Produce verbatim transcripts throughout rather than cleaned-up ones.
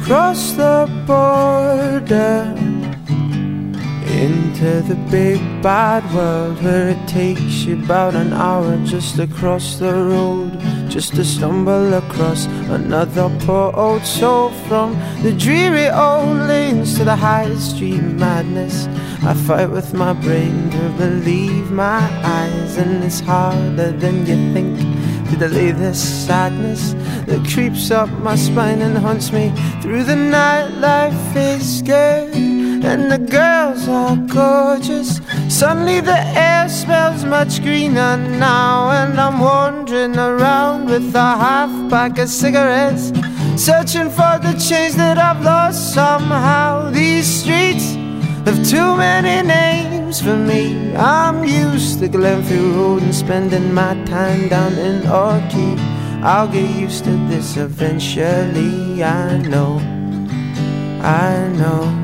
cross the border into the big bad world, where it takes you about an hour just to cross the road, just to stumble across another poor old soul. From the dreary old lanes to the high street madness, I fight with my brain to believe my eyes, and it's harder than you think to delay this sadness that creeps up my spine and haunts me through the night. Life is good and the girls are gorgeous. Suddenly the air smells much greener now, and I'm wandering around with a half pack of cigarettes, searching for the change that I've lost somehow. These streets have too many names for me. I'm used to Glenfield Road and spending my time down in Orchid. I'll get used to this eventually, I know, I know.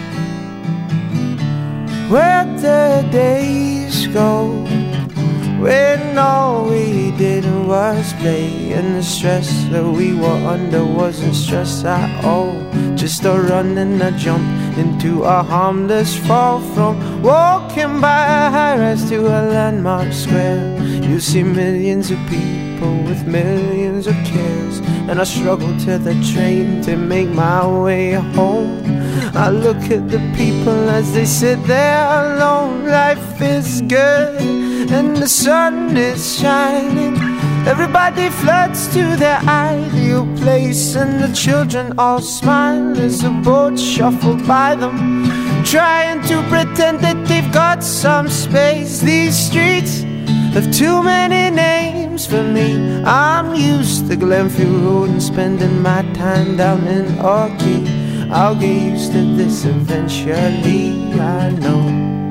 Where'd the days go when all we did was play, and the stress that we were under wasn't stress at all, just a run and a jump into a harmless fall. From walking by a high-rise to a landmark square, you see millions of people with millions of cares, and I struggle to the train to make my way home. I look at the people as they sit there alone. Life is good and the sun is shining. Everybody floods to their ideal place, and the children all smile as the boats shuffle by them, trying to pretend that they've got some space. These streets have too many names for me. I'm used to Glenfield Road and spending my time down in Orchid. I'll get used to this eventually, I know,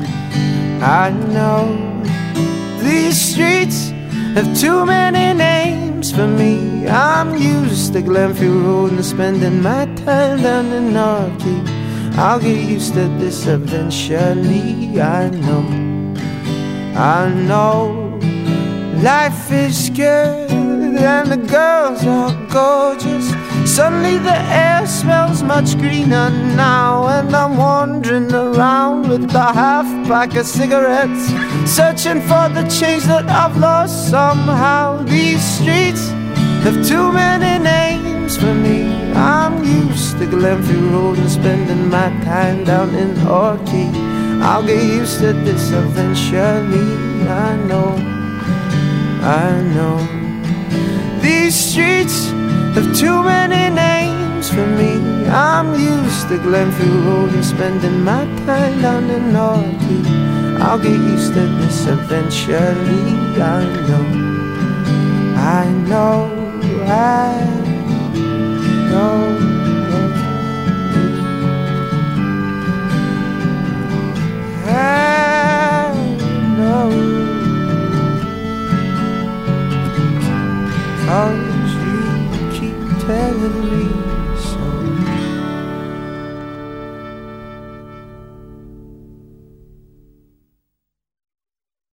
I know. These streets have too many names for me. I'm used to Glenfield Road and spending my time down in Orchid. I'll get used to this eventually, I know, I know. Life is good and the girls are gorgeous. Suddenly the air smells much greener now, and I'm wandering around with a half pack of cigarettes, searching for the change that I've lost somehow. These streets have too many names for me. I'm used to Glenfield Road and spending my time down in Orchid. I'll get used to this eventually, I know, I know. These streets have too many names for me. I'm used to Glenfield Road and spending my time down in Orchid. I'll get used to this eventually, I know, I know, I know. I know. Cause you keep telling me